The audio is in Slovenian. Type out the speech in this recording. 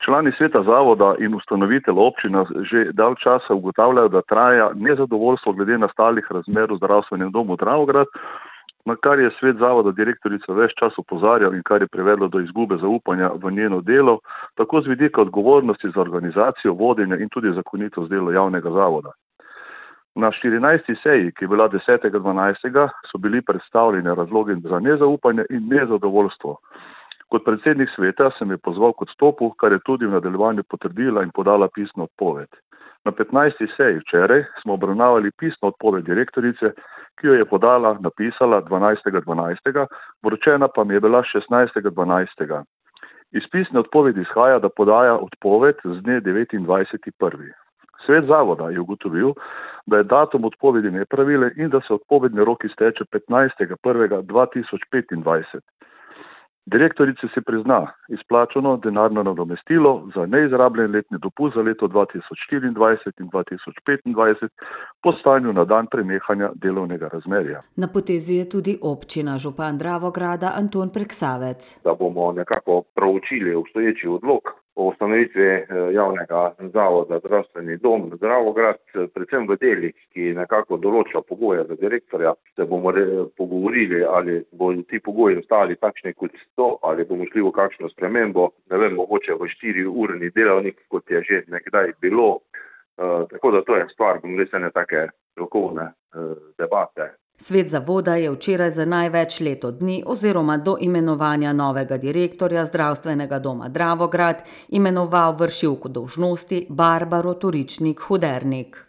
Člani sveta zavoda in ustanovitelj občina že dalj časa ugotavljajo, da traja nezadovoljstvo glede nastalih razmer v zdravstvenem domu Dravograd, na kar je svet zavoda direktorica ves čas opozarjal in kar je privedlo do izgube zaupanja v njeno delo, tako z vidika odgovornosti za organizacijo, vodenje in tudi zakonitost dela javnega zavoda. Na 14. seji, ki je bila 10.12., so bili predstavljeni razlogi za nezaupanje in nezadovoljstvo. Kot predsednik sveta sem je pozval k odstopu, kar je tudi v nadaljevanju potrdila in podala pisno odpoved. Na 15. seji včeraj smo obravnavali pisno odpoved direktorice, ki jo je napisala 12.12., vročena pa mi je bila 16.12. Iz pisne odpovedi izhaja, da podaja odpoved z dne 29.1. Svet zavoda je ugotovil, da je datum odpovedi nepravilen in da se odpovedni rok izteče 15.1.2025. Direktorici se prizna izplačano denarno nadomestilo za neizrabljen letni dopust za leto 2024 in 2025 po stanju na dan prenehanja delovnega razmerja. Na potezi je tudi občina, župan Dravograda Anton Preksavec. Da bomo nekako proučili obstoječi odlok o ustanovitvi javnega zavoda Zdravstveni dom Dravograd, predvsem v delih, ki nekako določa pogoje za direktorja, se bomo pogovorili, ali bodo ti pogoji ostali takšni kot so, ali bomo šli v kakšno spremembo, ne vem, mogoče v 4-urni delavnik, kot je že nekdaj bilo. Tako da to je stvar, bomo res ene take strokovne debate. Svet zavoda je včeraj za največ leto dni oziroma do imenovanja novega direktorja Zdravstvenega doma Dravograd imenoval vršilko dolžnosti Barbaro Toričnik Hudernik.